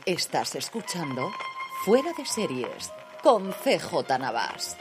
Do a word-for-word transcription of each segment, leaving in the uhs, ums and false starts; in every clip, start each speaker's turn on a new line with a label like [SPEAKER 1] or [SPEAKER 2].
[SPEAKER 1] Estás escuchando Fuera de Series con C J Navas.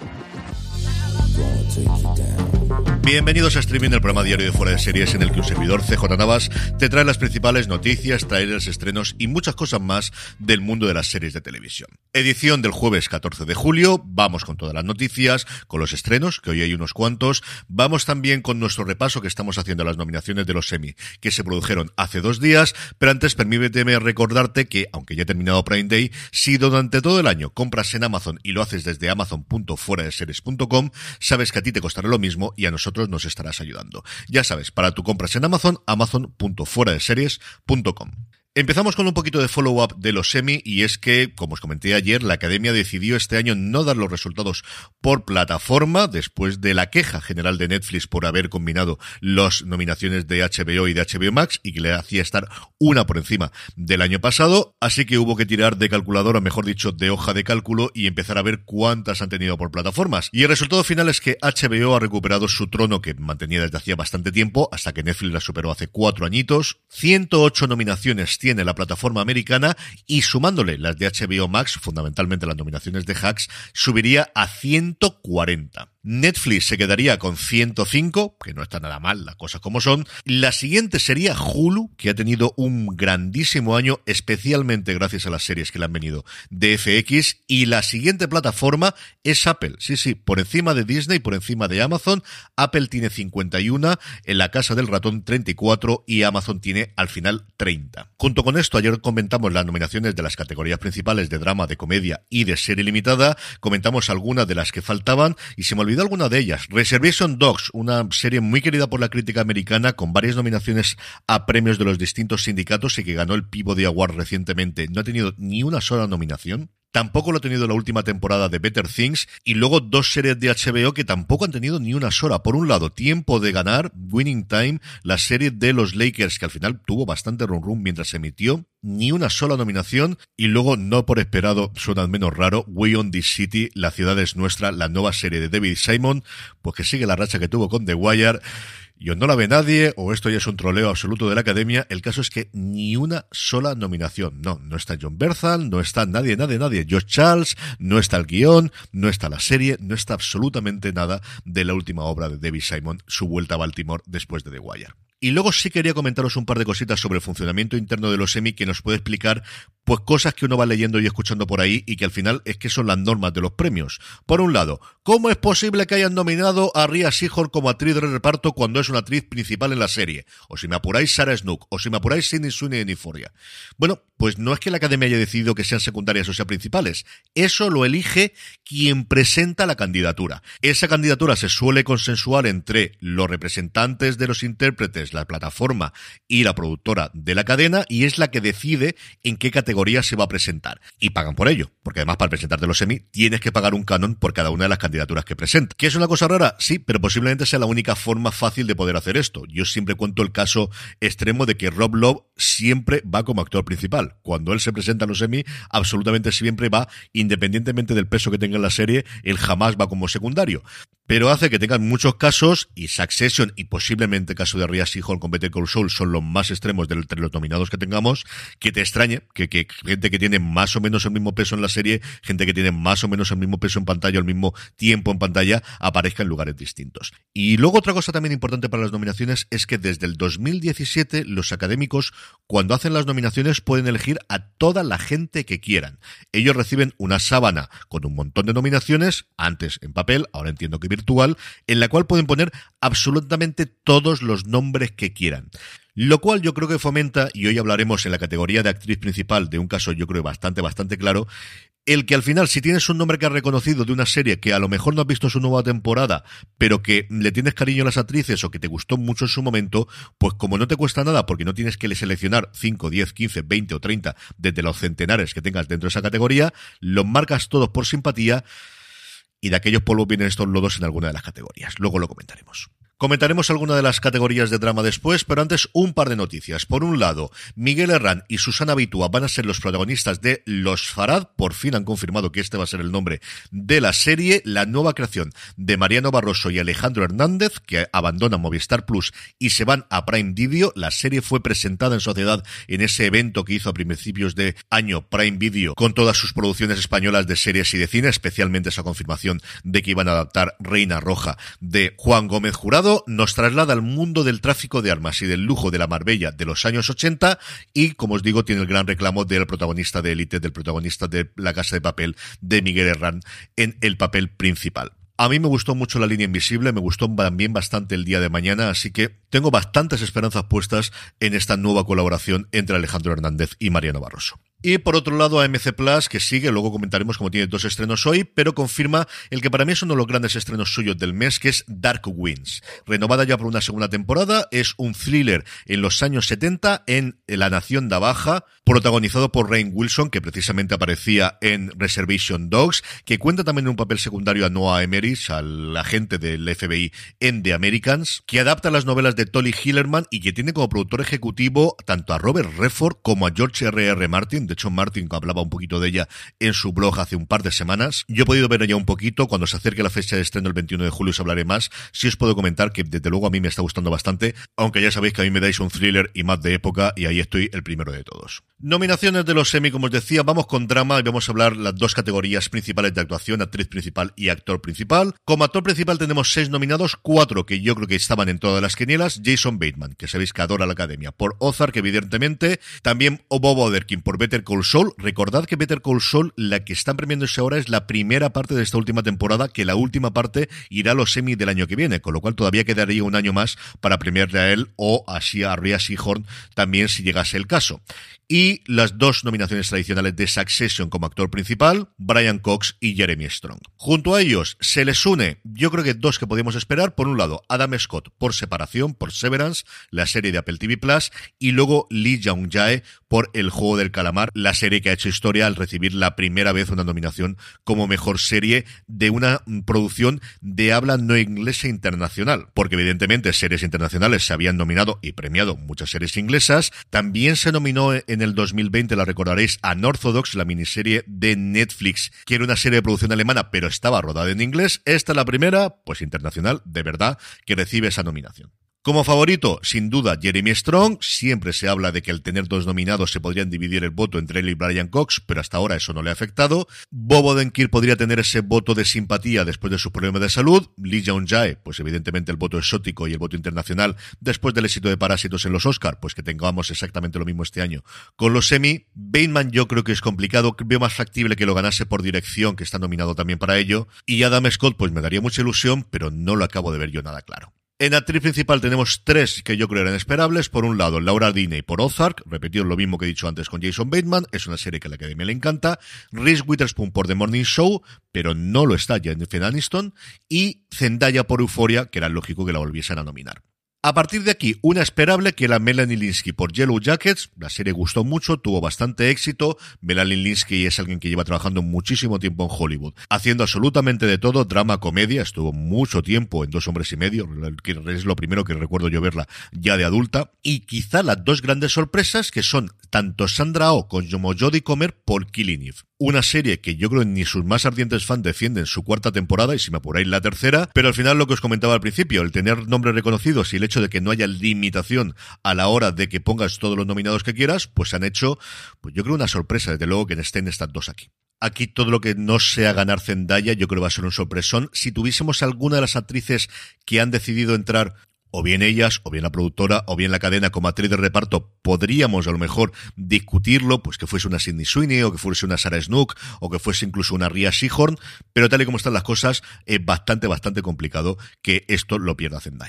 [SPEAKER 2] Bienvenidos a Streaming, el programa diario de Fuera de Series en el que un servidor, C J Navas, te trae las principales noticias, trailers, estrenos y muchas cosas más del mundo de las series de televisión. Edición del jueves catorce de julio, vamos con todas las noticias, con los estrenos, que hoy hay unos cuantos, vamos también con nuestro repaso que estamos haciendo a las nominaciones de los Emmy, que se produjeron hace dos días, pero antes permíteme recordarte que, aunque ya ha terminado Prime Day, si durante todo el año compras en Amazon y lo haces desde amazon punto fuera de series punto com, sabes que a ti te costará lo mismo y a nosotros nos estarás ayudando. Ya sabes, para tu compras en Amazon, amazon punto fuera de series punto com. Empezamos con un poquito de follow-up de los Emmy, y es que, como os comenté ayer, la Academia decidió este año no dar los resultados por plataforma, después de la queja general de Netflix por haber combinado las nominaciones de H B O y de H B O Max, y que le hacía estar una por encima del año pasado, así que hubo que tirar de calculadora, mejor dicho, de hoja de cálculo, y empezar a ver cuántas han tenido por plataformas. Y el resultado final es que H B O ha recuperado su trono que mantenía desde hacía bastante tiempo, hasta que Netflix la superó hace cuatro añitos. ciento ocho nominaciones tiene la plataforma americana, y sumándole las de H B O Max, fundamentalmente las nominaciones de Hacks, subiría a ciento cuarenta. Netflix se quedaría con ciento cinco, que no está nada mal, las cosas como son. La siguiente sería Hulu, que ha tenido un grandísimo año, especialmente gracias a las series que le han venido de F X, y la siguiente plataforma es Apple. Sí, sí, por encima de Disney, por encima de Amazon. Apple tiene cincuenta y uno, en La Casa del Ratón treinta y cuatro, y Amazon tiene al final treinta. Junto con esto, ayer comentamos las nominaciones de las categorías principales de drama, de comedia y de serie limitada. Comentamos algunas de las que faltaban, y se me olvidó alguna de ellas. Reservation Dogs, una serie muy querida por la crítica americana, con varias nominaciones a premios de los distintos sindicatos y que ganó el Peabody Award recientemente, no ha tenido ni una sola nominación. Tampoco lo ha tenido la última temporada de Better Things, y luego dos series de H B O que tampoco han tenido ni una sola. Por un lado, Tiempo de Ganar, Winning Time, la serie de los Lakers, que al final tuvo bastante run run mientras se emitió, ni una sola nominación. Y luego, no por esperado, suena al menos raro, We Own This City, La Ciudad es Nuestra, la nueva serie de David Simon, pues que sigue la racha que tuvo con The Wire. Y o no la ve nadie, o esto ya es un troleo absoluto de la Academia. El caso es que ni una sola nominación. No, no está John Bernthal, no está nadie, nadie, nadie. Josh Charles, no está el guión, no está la serie, no está absolutamente nada de la última obra de David Simon, su vuelta a Baltimore después de The Wire. Y luego sí quería comentaros un par de cositas sobre el funcionamiento interno de los Emmy, que nos puede explicar pues cosas que uno va leyendo y escuchando por ahí, y que al final es que son las normas de los premios. Por un lado, ¿cómo es posible que hayan nominado a Rhea Seehorn como actriz de reparto cuando es una actriz principal en la serie? O si me apuráis, Sarah Snook, o si me apuráis, Sydney Sweeney en Euphoria. Bueno, pues no es que la Academia haya decidido que sean secundarias o sean principales. Eso lo elige quien presenta la candidatura. Esa candidatura se suele consensuar entre los representantes de los intérpretes, la plataforma y la productora de la cadena, y es la que decide en qué categoría se va a presentar. Y pagan por ello, porque además para presentarte los Emmy tienes que pagar un canon por cada una de las candidaturas que presentas. ¿Qué es una cosa rara? Sí, pero posiblemente sea la única forma fácil de poder hacer esto. Yo siempre cuento el caso extremo de que Rob Lowe siempre va como actor principal. Cuando él se presenta a los Emmy, absolutamente siempre va, independientemente del peso que tenga en la serie, él jamás va como secundario. Pero hace que tengan muchos casos, y Succession y posiblemente el caso de Rhea Seehorn con Better Call Saul son los más extremos de entre los nominados que tengamos, que te extrañe que, que gente que tiene más o menos el mismo peso en la serie, gente que tiene más o menos el mismo peso en pantalla, el mismo tiempo en pantalla, aparezca en lugares distintos. Y luego otra cosa también importante para las nominaciones es que desde el dos mil diecisiete los académicos, cuando hacen las nominaciones, pueden elegir a toda la gente que quieran. Ellos reciben una sábana con un montón de nominaciones, antes en papel, ahora entiendo que virtual, en la cual pueden poner absolutamente todos los nombres que quieran. Lo cual yo creo que fomenta, y hoy hablaremos en la categoría de actriz principal de un caso yo creo bastante, bastante claro, el que al final, si tienes un nombre que has reconocido de una serie que a lo mejor no has visto su nueva temporada, pero que le tienes cariño a las actrices o que te gustó mucho en su momento, pues como no te cuesta nada, porque no tienes que seleccionar cinco, diez, quince, veinte o treinta desde los centenares que tengas dentro de esa categoría, los marcas todos por simpatía, y de aquellos polvos vienen estos lodos en alguna de las categorías. Luego lo comentaremos. Comentaremos alguna de las categorías de drama después, pero antes un par de noticias. Por un lado, Miguel Herrán y Susana Vitua van a ser los protagonistas de Los Farad. Por fin han confirmado que este va a ser el nombre de la serie, la nueva creación de Mariano Barroso y Alejandro Hernández, que abandonan Movistar Plus y se van a Prime Video. La serie fue presentada en sociedad en ese evento que hizo a principios de año Prime Video con todas sus producciones españolas de series y de cine, especialmente esa confirmación de que iban a adaptar Reina Roja de Juan Gómez Jurado. Nos traslada al mundo del tráfico de armas y del lujo de la Marbella de los años ochenta y, como os digo, tiene el gran reclamo del protagonista de Élite, del protagonista de La Casa de Papel, de Miguel Herrán, en el papel principal. A mí me gustó mucho La Línea Invisible, me gustó también bastante El Día de Mañana, así que tengo bastantes esperanzas puestas en esta nueva colaboración entre Alejandro Hernández y Mariano Barroso. Y por otro lado, A M C Plus, que sigue, luego comentaremos cómo tiene dos estrenos hoy, pero confirma el que para mí es uno de los grandes estrenos suyos del mes, que es Dark Winds. Renovada ya por una segunda temporada, es un thriller en los años setenta en la Nación Navaja, protagonizado por Rainn Wilson, que precisamente aparecía en Reservation Dogs, que cuenta también en un papel secundario a Noah Emmerich, al agente del F B I en The Americans, que adapta las novelas de Tolly Hillerman y que tiene como productor ejecutivo tanto a Robert Redford como a George R R. Martin. De hecho, Martin hablaba un poquito de ella en su blog hace un par de semanas. Yo he podido ver ya un poquito. Cuando se acerque la fecha de estreno el veintiuno de julio os hablaré más. Sí os puedo comentar que desde luego a mí me está gustando bastante, aunque ya sabéis que a mí me dais un thriller y más de época, y ahí estoy el primero de todos. Nominaciones de los Emmy, como os decía, vamos con drama y vamos a hablar las dos categorías principales de actuación, actriz principal y actor principal. Como actor principal tenemos seis nominados, cuatro que yo creo que estaban en todas las quinielas. Jason Bateman, que sabéis que adora la Academia, por Ozark, evidentemente. También Bob Odenkirk por Better Call Saul. Recordad que Better Call Saul, la que están premiándose ahora, es la primera parte de esta última temporada, que la última parte irá a los Emmy del año que viene, con lo cual todavía quedaría un año más para premiarle a él o así a Rhea Seehorn también, si llegase el caso. Y las dos nominaciones tradicionales de Succession como actor principal, Brian Cox y Jeremy Strong. Junto a ellos se les une, yo creo que dos que podíamos esperar. Por un lado, Adam Scott por Separación, por Severance, la serie de Apple T V Plus, y luego Lee Jung-jae por El Juego del Calamar, la serie que ha hecho historia al recibir la primera vez una nominación como mejor serie de una producción de habla no inglesa internacional, porque evidentemente series internacionales se habían nominado y premiado muchas series inglesas. También se nominó en el dos mil veinte, la recordaréis, Unorthodox, la miniserie de Netflix, que era una serie de producción alemana pero estaba rodada en inglés. Esta es la primera, pues internacional, de verdad, que recibe esa nominación. Como favorito, sin duda, Jeremy Strong. Siempre se habla de que al tener dos nominados se podrían dividir el voto entre él y Brian Cox, pero hasta ahora eso no le ha afectado. Bob Odenkirk podría tener ese voto de simpatía después de sus problemas de salud. Lee Jung-jae, pues evidentemente el voto exótico y el voto internacional después del éxito de Parásitos en los Oscar, pues que tengamos exactamente lo mismo este año con los Emmy. Bateman yo creo que es complicado, veo más factible que lo ganase por dirección, que está nominado también para ello. Y Adam Scott, pues me daría mucha ilusión, pero no lo acabo de ver yo nada claro. En actriz principal tenemos tres que yo creo eran esperables. Por un lado, Laura Linney por Ozark, repetido lo mismo que he dicho antes con Jason Bateman, es una serie que a la Academia le encanta. Reese Witherspoon por The Morning Show, pero no lo está Jennifer Aniston. Y Zendaya por Euphoria, que era lógico que la volviesen a nominar. A partir de aquí, una esperable que era Melanie Lynskey por Yellow Jackets. La serie gustó mucho, tuvo bastante éxito. Melanie Lynskey es alguien que lleva trabajando muchísimo tiempo en Hollywood, haciendo absolutamente de todo, drama, comedia. Estuvo mucho tiempo en Dos hombres y medio, que es lo primero que recuerdo yo verla ya de adulta. Y quizá las dos grandes sorpresas, que son tanto Sandra Oh como Jodie Comer por Killing Eve. Una serie que yo creo que ni sus más ardientes fans defienden su cuarta temporada, y si me apuráis la tercera, pero al final lo que os comentaba al principio, el tener nombres reconocidos y el hecho de que no haya limitación a la hora de que pongas todos los nominados que quieras, pues han hecho, pues yo creo una sorpresa, desde luego, que estén estas dos aquí. Aquí todo lo que no sea ganar Zendaya yo creo que va a ser un sorpresón. Si tuviésemos alguna de las actrices que han decidido entrar, o bien ellas, o bien la productora, o bien la cadena como actriz de reparto, podríamos a lo mejor discutirlo, pues que fuese una Sydney Sweeney, o que fuese una Sarah Snook, o que fuese incluso una Rhea Seehorn, pero tal y como están las cosas, es bastante, bastante complicado que esto lo pierda Zendaya.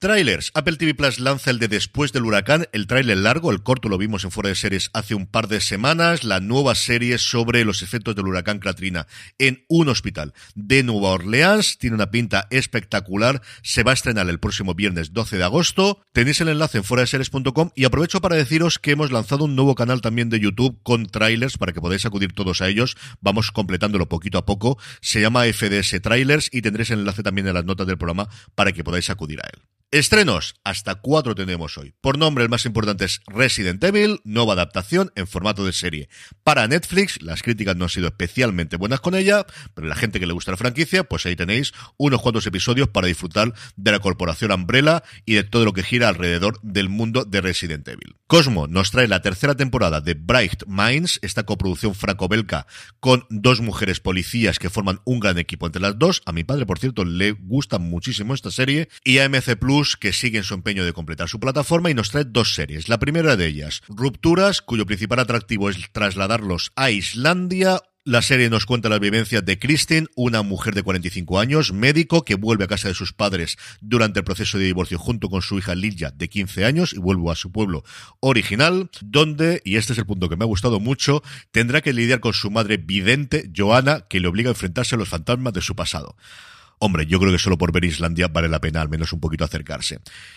[SPEAKER 2] Trailers. Apple T V Plus lanza el de Después del Huracán, el tráiler largo, el corto lo vimos en Fuera de Series hace un par de semanas, la nueva serie sobre los efectos del huracán Katrina en un hospital de Nueva Orleans, tiene una pinta espectacular, se va a estrenar el próximo viernes doce de agosto, tenéis el enlace en fuera de series punto com y aprovecho para deciros que hemos lanzado un nuevo canal también de YouTube con trailers para que podáis acudir todos a ellos, vamos completándolo poquito a poco, se llama F D S Trailers y tendréis el enlace también en las notas del programa para que podáis acudir a él. Estrenos, hasta cuatro tenemos hoy. Por nombre, el más importante es Resident Evil, nueva adaptación en formato de serie. Para Netflix, las críticas no han sido especialmente buenas con ella, pero la gente que le gusta la franquicia, pues ahí tenéis unos cuantos episodios para disfrutar de la corporación Umbrella y de todo lo que gira alrededor del mundo de Resident Evil. Cosmo nos trae la tercera temporada de Bright Minds, esta coproducción franco-belga con dos mujeres policías que forman un gran equipo entre las dos. A mi padre, por cierto, le gusta muchísimo esta serie. Y A M C Plus, que sigue en su empeño de completar su plataforma y nos trae dos series. La primera de ellas, Rupturas, cuyo principal atractivo es trasladarlos a Islandia. La serie nos cuenta las vivencias de Kristin, una mujer de cuarenta y cinco años, médico, que vuelve a casa de sus padres durante el proceso de divorcio junto con su hija Lilja, de quince años, y vuelve a su pueblo original, donde, y este es el punto que me ha gustado mucho, tendrá que lidiar con su madre vidente, Johanna, que le obliga a enfrentarse a los fantasmas de su pasado. Hombre, yo creo que solo por ver Islandia vale la pena al menos un poquito acercarse.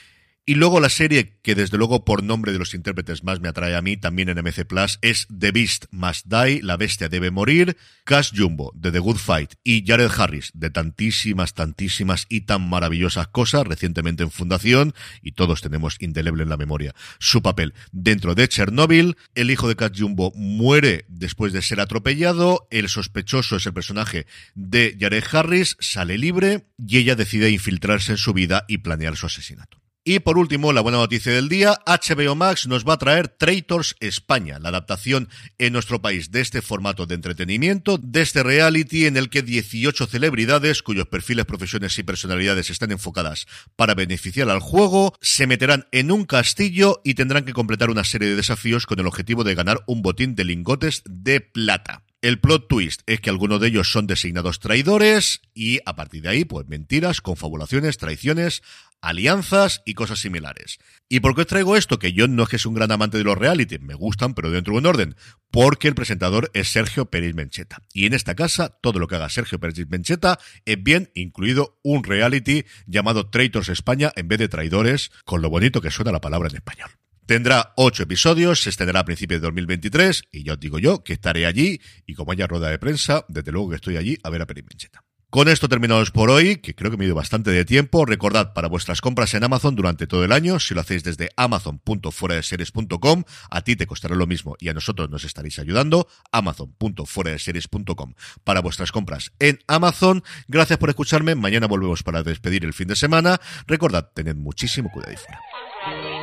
[SPEAKER 2] Y luego la serie que desde luego por nombre de los intérpretes más me atrae a mí, también en M C Plus, es The Beast Must Die, La Bestia Debe Morir, Cash Jumbo de The Good Fight y Jared Harris de tantísimas, tantísimas y tan maravillosas cosas, recientemente en Fundación, y todos tenemos indeleble en la memoria su papel dentro de Chernobyl. El hijo de Cash Jumbo muere después de ser atropellado, el sospechoso es el personaje de Jared Harris, sale libre y ella decide infiltrarse en su vida y planear su asesinato. Y por último, la buena noticia del día, H B O Max nos va a traer Traitors España, la adaptación en nuestro país de este formato de entretenimiento, de este reality en el que dieciocho celebridades, cuyos perfiles, profesiones y personalidades están enfocadas para beneficiar al juego, se meterán en un castillo y tendrán que completar una serie de desafíos con el objetivo de ganar un botín de lingotes de plata. El plot twist es que algunos de ellos son designados traidores y a partir de ahí, pues mentiras, confabulaciones, traiciones, alianzas y cosas similares. ¿Y por qué os traigo esto? Que yo no es que sea un gran amante de los reality, me gustan, pero dentro de un orden. Porque el presentador es Sergio Pérez Mencheta. Y en esta casa, todo lo que haga Sergio Pérez Mencheta es bien, incluido un reality llamado Traitors España en vez de traidores, con lo bonito que suena la palabra en español. Tendrá ocho episodios, se estrenará a principios de dos mil veintitrés y ya os digo yo que estaré allí y como haya rueda de prensa, desde luego que estoy allí a ver a Pérez Mencheta. Con esto terminamos por hoy, que creo que me he ido bastante de tiempo. Recordad, para vuestras compras en Amazon durante todo el año, si lo hacéis desde amazon punto fuera de series punto com, a ti te costará lo mismo y a nosotros nos estaréis ayudando, amazon punto fuera de series punto com para vuestras compras en Amazon. Gracias por escucharme, mañana volvemos para despedir el fin de semana. Recordad, tened muchísimo cuidado y fuera.